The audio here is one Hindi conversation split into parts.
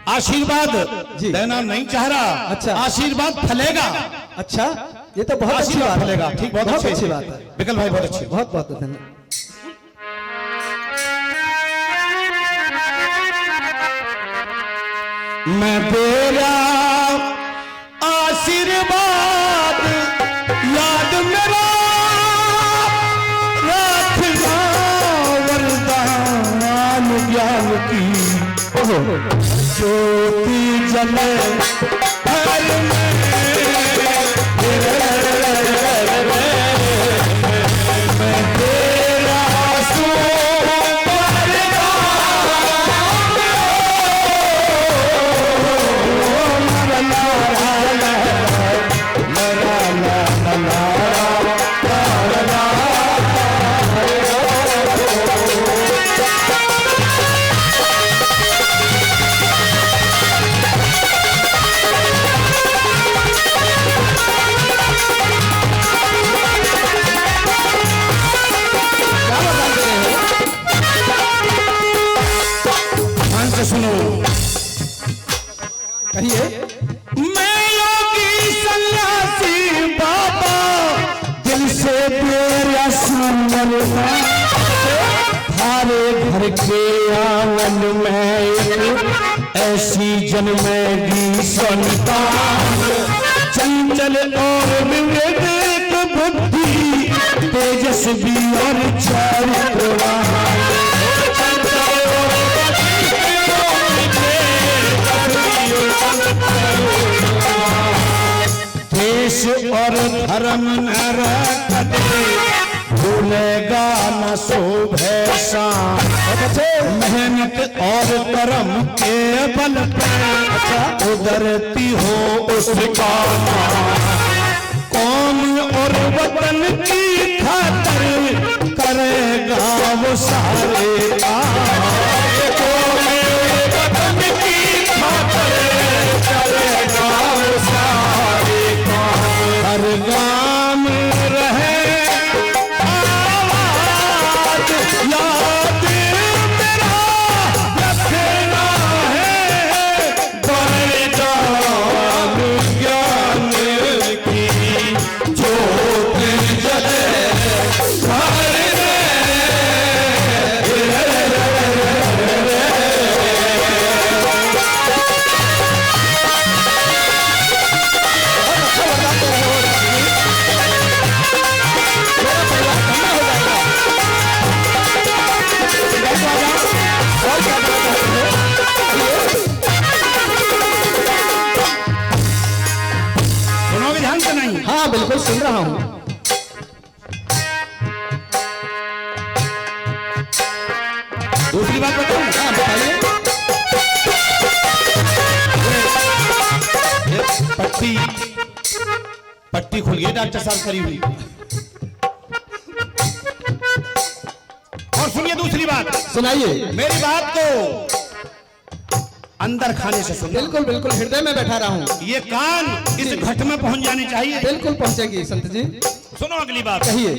आशीर्वाद देना नहीं चाह रहा। अच्छा, आशीर्वाद फलेगा। अच्छा, ये तो बहुत अच्छी बात फलेगा। ठीक, बहुत अच्छी बात है विकल भाई, बहुत अच्छी। बहुत बहुत धन्यवाद। मैं तेरा आशीर्वाद याद मेरा रखना, वरदान ज्ञान की ज्योति जले हर में। मैं तेरा सुनो, कहिए। मैं योगी सन्यासी बाबा, दिल से तेरा समर्पण, थारे घर के आंगन में ऐसी जन्मेगी संतान, चंचल और विवेक बुद्धि, तेजस्वी और चारित्रवान। देश और धर्म न रखते, भूलेगा न शोभे शान। मेहनत और कर्म के बल पे उधरती हो उसका नाम। कौम और वतन की खातिर करेगा वो सारे काम। हर गाम रहे आवाज, याद मेरा रखना है, वरदान ज्ञान की ज्योति जले घर नहीं। हाँ बिल्कुल सुन रहा हूँ। दूसरी बात बताऊं? हाँ बताइए। पट्टी पट्टी खुल गई डॉक्टर साहब करी हुई। और सुनिए दूसरी बात। सुनाइए। मेरी बात को अंदर खाने से सुनिए। बिल्कुल बिल्कुल हृदय में बैठा रहा हूँ। ये कान इस घट में पहुंच जानी चाहिए। बिल्कुल पहुंचेगी संत जी। सुनो अगली बात। कहिए।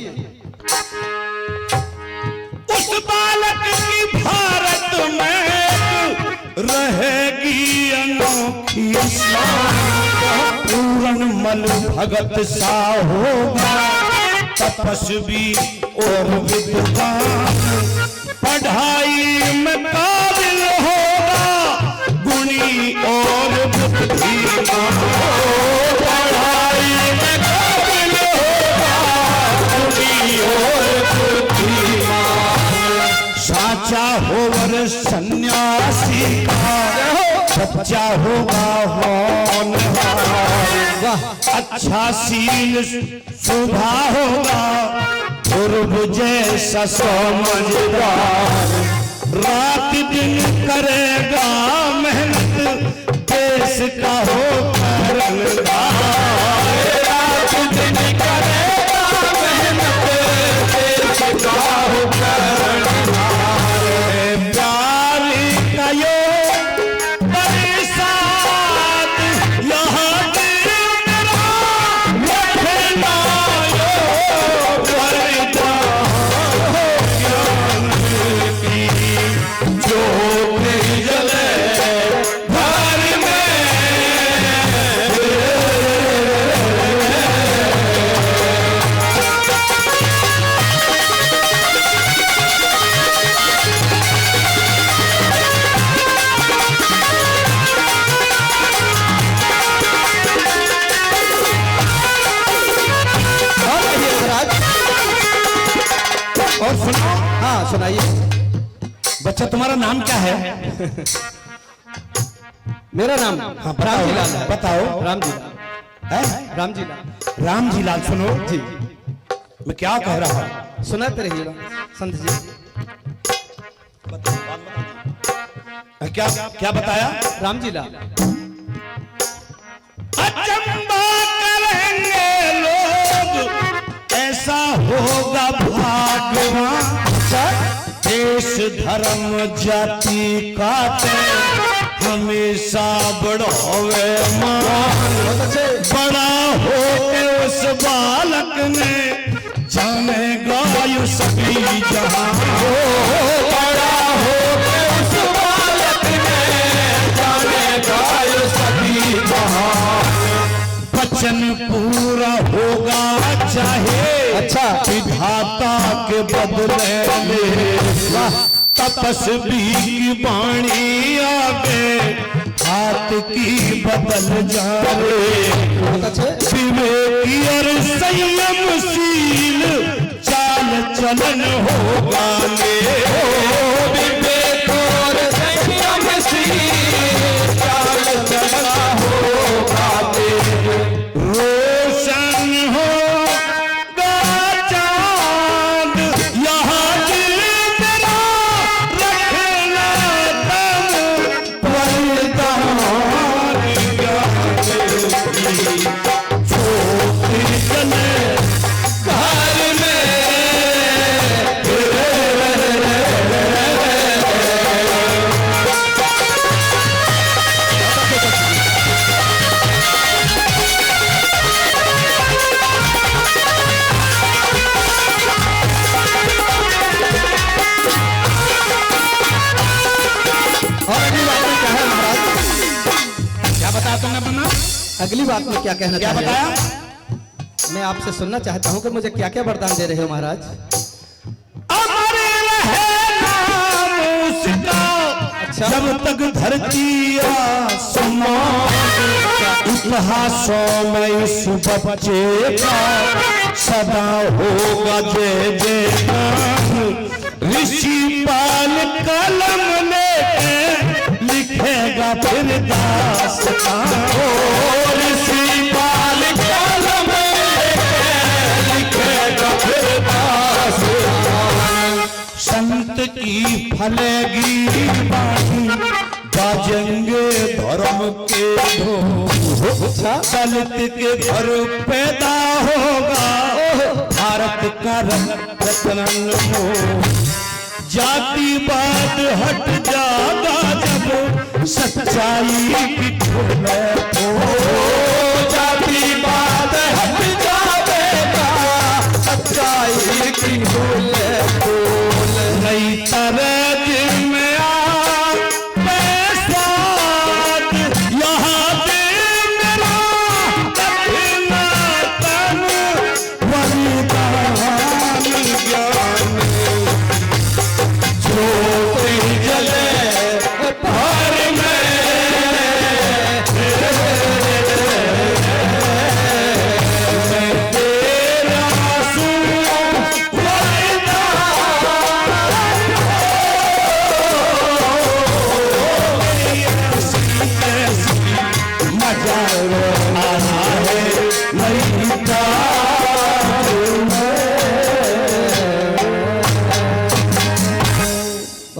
उस बालक की भारत में रहेगी अनोखी शान, पूरन मल भगत सा होगा, तपस्वी और विद्वान, पढ़ाई में काबिल होगा, गुणी और बुद्धिमान। पढ़ाई में काबिल होगा, गुणी और बुद्धिमान, साचा होवर सन्यासी का, सच्चा होगा होनहार, अच्छा सील शोभा होगा, पूर्व जैसा समझदार, रात दिन करेगा मेहनत, देश का हो कर्णधार। रात दिन करेगा मेहनत, देश का हो कर्णधार। प्यार का यो बरसात यहाँ दिल मेरा रखना यो, वरदान ज्ञान की ज्योति जले घर सुनो। हाँ सुनाइए। बच्चा तुम्हारा नाम क्या है? मेरा नाम हाँ रामजी लाल है। बताओ। रामजी लाल है? रामजी लाल। रामजी लाल। सुनो जी मैं क्या कह रहा हूँ, सुनाते रहिए संत जी। क्या क्या बताया? रामजी लाल। अचंबा करेंगे लोग, ऐसा होगा भाग्यवान। देश धर्म जाति काटे, हमेशा बढ़ावे मान। बड़ा होके उस बालक ने जानेगा यू सभी जहां। बड़ा होके उस बालक ने जानेगा यू सभी जहां। वचन पूरा होगा चाहे अच्छा। विधाता के बदले में। तपस्वी की वाणी आगे हाथ की बदल जाए। विवेकी और संयमशील चाल चलन होगा ले। विवेक और संयमशील चाल चलन होगा ले। रोशन होगा चांद यहाँ दिल मेरा, रखना दम वरदान ज्ञान की। छोटी चले घर में अगली बात में क्या कहना क्या चाह रहे बताया? हैं? मैं आपसे सुनना चाहता हूँ कि मुझे क्या क्या वरदान दे रहे हो महाराज। अमर रहे नाम उसका, अच्छा। जब तक धरती आसमान। इतिहासों में इस बच्चे का सदा होगा जय जय नाम। ऋषि पाल कलम लेके लिखेगा फिर दास्तान। ऋषि पाल कलम लेके लिखेगा फिर दास्तान। संत की फलेगी बाणी, बाजेंगे धर्म के ढोल। दलित के घर पैदा होगा भारत का रत्न। जातिवाद हट जाएगा जब सच्चाई की खुले तो। जातिवाद हट जाएगा सच्चाई की खुले तो। नई तरह